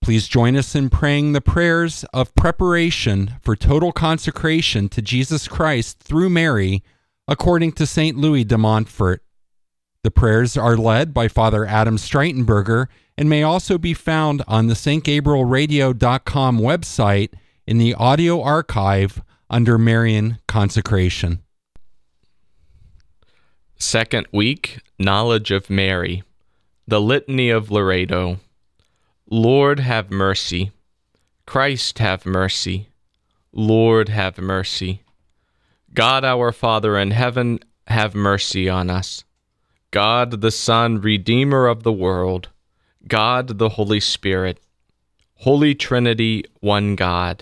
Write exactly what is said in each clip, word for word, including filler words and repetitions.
Please join us in praying the prayers of preparation for total consecration to Jesus Christ through Mary, according to Saint Louis de Montfort. The prayers are led by Father Adam Streitenberger and may also be found on the s t gabriel radio dot com website in the audio archive under Marian Consecration. Second week, Knowledge of Mary. The Litany of Loreto. Lord, have mercy. Christ, have mercy. Lord, have mercy. God, our Father in heaven, have mercy on us. God, the Son, Redeemer of the world. God, the Holy Spirit. Holy Trinity, one God.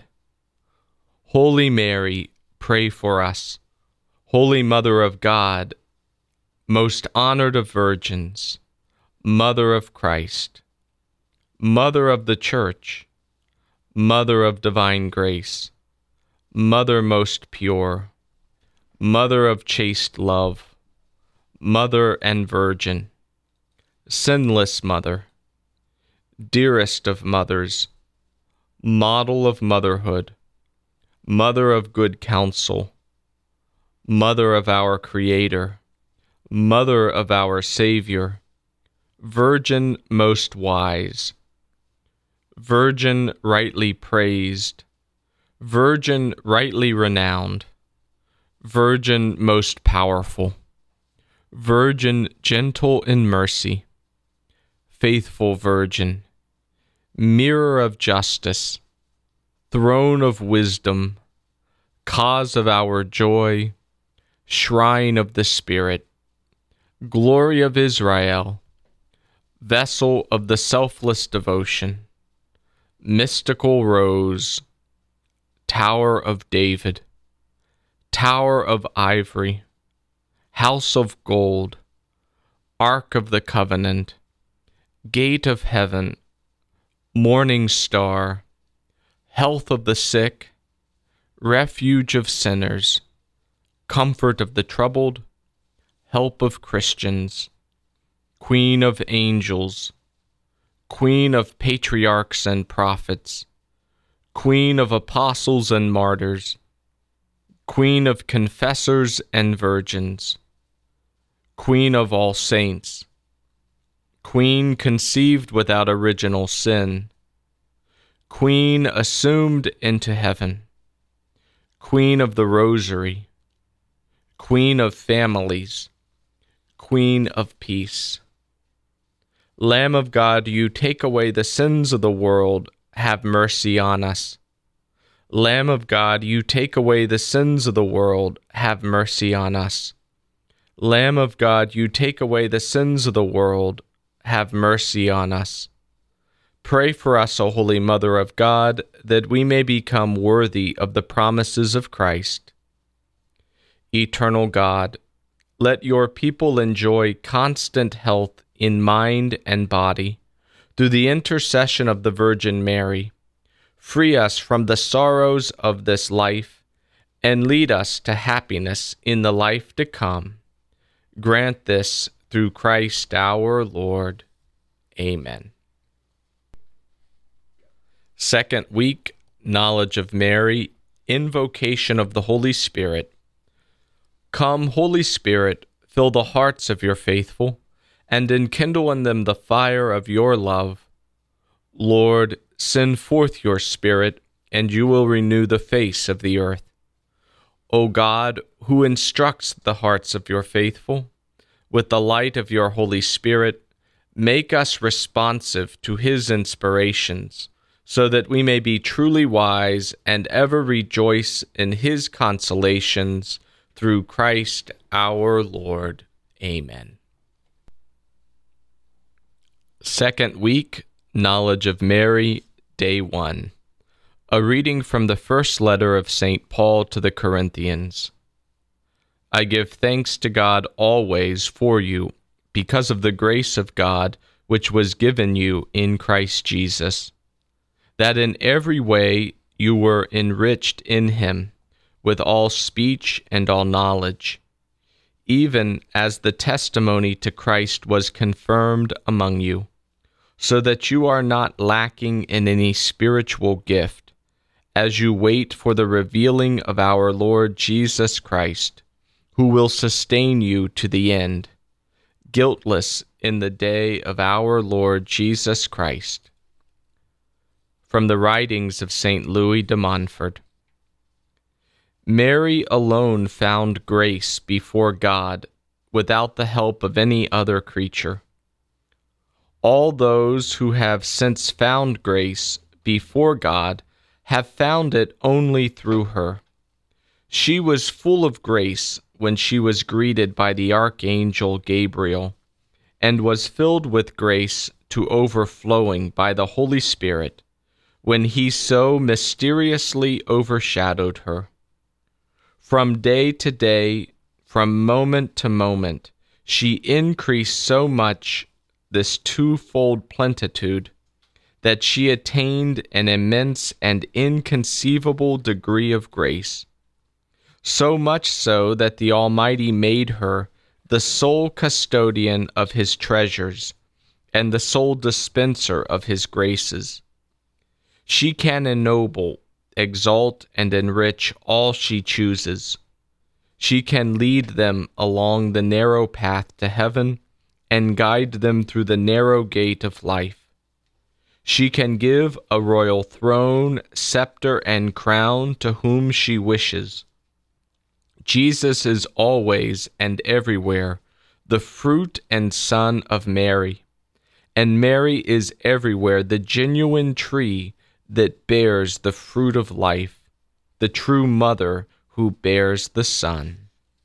Holy Mary, pray for us. Holy Mother of God, most honored of virgins, Mother of Christ, Mother of the Church, Mother of divine grace, Mother most pure, Mother of chaste love, Mother and Virgin, sinless Mother, dearest of mothers, model of motherhood, Mother of good counsel, Mother of our Creator, Mother of our Savior, Virgin most wise, Virgin rightly praised, Virgin rightly renowned, Virgin most powerful, Virgin gentle in mercy, faithful Virgin, mirror of justice, throne of wisdom, cause of our joy, shrine of the Spirit, glory of Israel, vessel of the selfless devotion, mystical rose, Tower of David, Tower of ivory, house of gold, Ark of the covenant, gate of heaven, morning star, health of the sick, refuge of sinners, comfort of the troubled, help of Christians, Queen of angels, Queen of patriarchs and prophets, Queen of apostles and martyrs, Queen of confessors and virgins, Queen of all saints, Queen conceived without original sin, Queen assumed into heaven, Queen of the Rosary, Queen of families, Queen of peace. Lamb of God, you take away the sins of the world, have mercy on us. Lamb of God, you take away the sins of the world, have mercy on us. Lamb of God, you take away the sins of the world, have mercy on us. Pray for us, O Holy Mother of God, that we may become worthy of the promises of Christ. Eternal God, let your people enjoy constant health in mind and body, through the intercession of the Virgin Mary. Free us from the sorrows of this life, and lead us to happiness in the life to come. Grant this through Christ our Lord. Amen. Second week, Knowledge of Mary, Invocation of the Holy Spirit. Come, Holy Spirit, fill the hearts of your faithful, and enkindle in them the fire of your love. Lord, send forth your Spirit, and you will renew the face of the earth. O God, who instructs the hearts of your faithful, with the light of your Holy Spirit, make us responsive to his inspirations, so that we may be truly wise and ever rejoice in his consolations, through Christ our Lord. Amen. Second week, Knowledge of Mary, Day one. A reading from the first letter of Saint Paul to the Corinthians. I give thanks to God always for you, because of the grace of God which was given you in Christ Jesus, that in every way you were enriched in him, with all speech and all knowledge, even as the testimony to Christ was confirmed among you, so that you are not lacking in any spiritual gift, as you wait for the revealing of our Lord Jesus Christ, who will sustain you to the end, guiltless in the day of our Lord Jesus Christ. From the writings of Saint Louis de Montfort. Mary alone found grace before God without the help of any other creature. All those who have since found grace before God have found it only through her. She was full of grace when she was greeted by the archangel Gabriel, and was filled with grace to overflowing by the Holy Spirit when he so mysteriously overshadowed her. From day to day, from moment to moment, she increased so much this twofold plenitude that she attained an immense and inconceivable degree of grace, so much so that the Almighty made her the sole custodian of his treasures and the sole dispenser of his graces. She can ennoble, exalt, and enrich all she chooses. She can lead them along the narrow path to heaven and guide them through the narrow gate of life. She can give a royal throne, scepter, and crown to whom she wishes. Jesus is always and everywhere the fruit and son of Mary, and Mary is everywhere the genuine tree that bears the fruit of life, the true mother who bears the Son.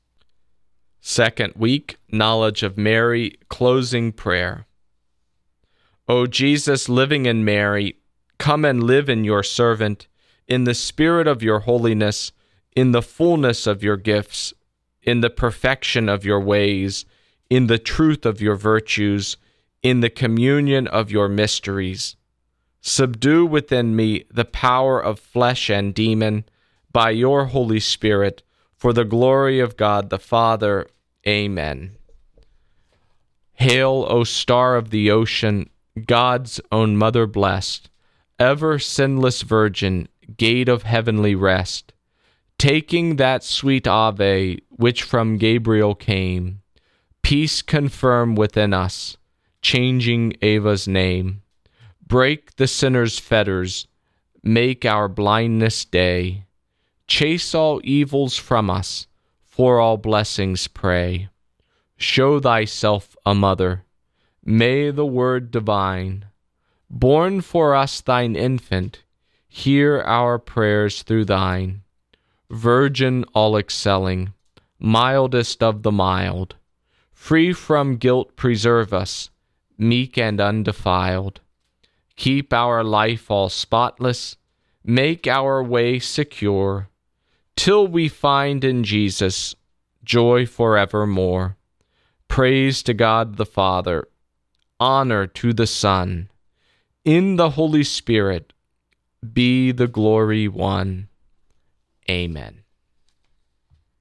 Second week, Knowledge of Mary, closing prayer. O Jesus, living in Mary, come and live in your servant, in the spirit of your holiness, in the fullness of your gifts, in the perfection of your ways, in the truth of your virtues, in the communion of your mysteries. Subdue within me the power of flesh and demon by your Holy Spirit, for the glory of God the Father. Amen. Hail, O star of the ocean, God's own mother blessed, ever sinless virgin, gate of heavenly rest, taking that sweet Ave which from Gabriel came, peace confirm within us, changing Ava's name. Break the sinner's fetters, make our blindness day. Chase all evils from us, for all blessings pray. Show thyself a mother, may the Word divine, born for us thine infant, hear our prayers through thine. Virgin all excelling, mildest of the mild, free from guilt preserve us, meek and undefiled. Keep our life all spotless, make our way secure, till we find in Jesus joy forevermore. Praise to God the Father, honor to the Son, in the Holy Spirit be the glory one. Amen.